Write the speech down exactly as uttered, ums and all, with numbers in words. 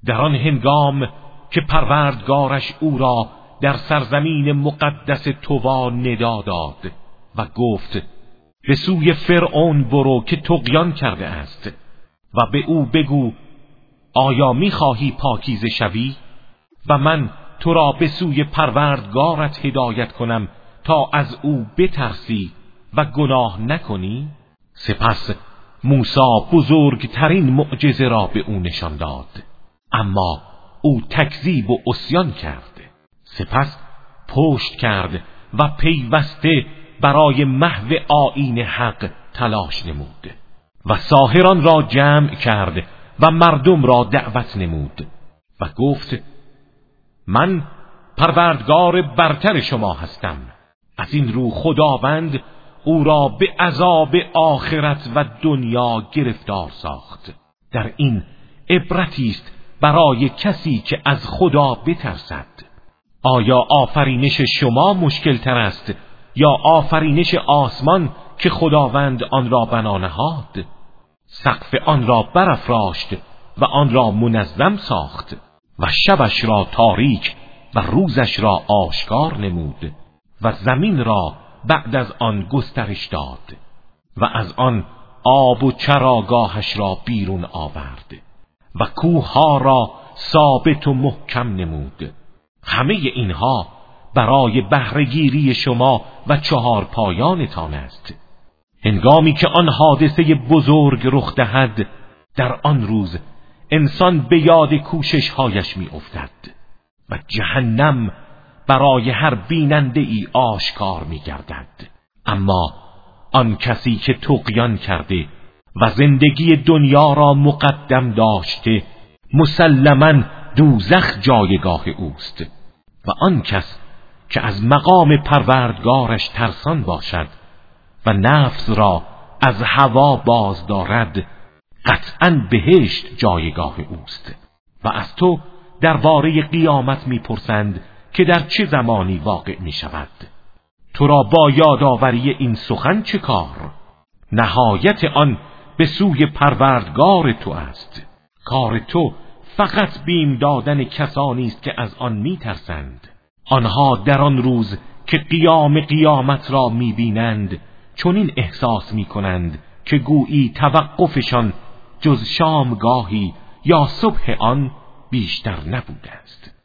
در آن هنگام که پروردگارش او را در سرزمین مقدس طوی ندا داد و گفت به سوی فرعون برو که طغیان کرده است و به او بگو آیا می‌خواهی پاکیزه شوی و من تو را به سوی پروردگارت هدایت کنم تا از او بترسی و گناه نکنی. سپس موسی بزرگترین معجزه را به او نشان داد، اما او تکذیب و عصیان کرد. سپس پشت کرد و پیوسته برای محو آیین حق تلاش نمود و ساحران را جمع کرد و مردم را دعوت نمود و گفت من پروردگار برتر شما هستم. از این رو خداوند او را به عذاب آخرت و دنیا گرفتار ساخت. در این عبرتی است برای کسی که از خدا بترسد. آیا آفرینش شما مشکل تر است یا آفرینش آسمان که خداوند آن را بنا نهاد؟ سقف آن را برافراشت و آن را منظم ساخت و شبش را تاریک و روزش را آشکار نمود و زمین را بعد از آن گسترش داد و از آن آب و چراگاهش را بیرون آورد و کوهها را ثابت و محکم نمود. همه اینها برای بهره‌گیری شما و چهار پایانتان است. هنگامی که آن حادثه بزرگ رخ دهد، در آن روز انسان به یاد کوشش‌هایش می افتد و جهنم برای هر بیننده ای آشکار می گردد. اما آن کسی که طغیان کرده و زندگی دنیا را مقدم داشته مسلماً دوزخ جایگاه اوست و آن کس که از مقام پروردگارش ترسان باشد و نفس را از هوا باز دارد قطعاً بهشت جایگاه اوست. و از تو درباره قیامت میپرسند که در چه زمانی واقع می شود. تو را با یادآوری این سخن چه کار؟ نهایت آن به سوی پروردگار تو است. کار تو فقط بیم دادن کسانی است که از آن می ترسند. آنها در آن روز که قیام قیامت را می بینند چنین احساس می کنند که گویی توقفشان جز شامگاهی یا صبح آن بیشتر نبوده است.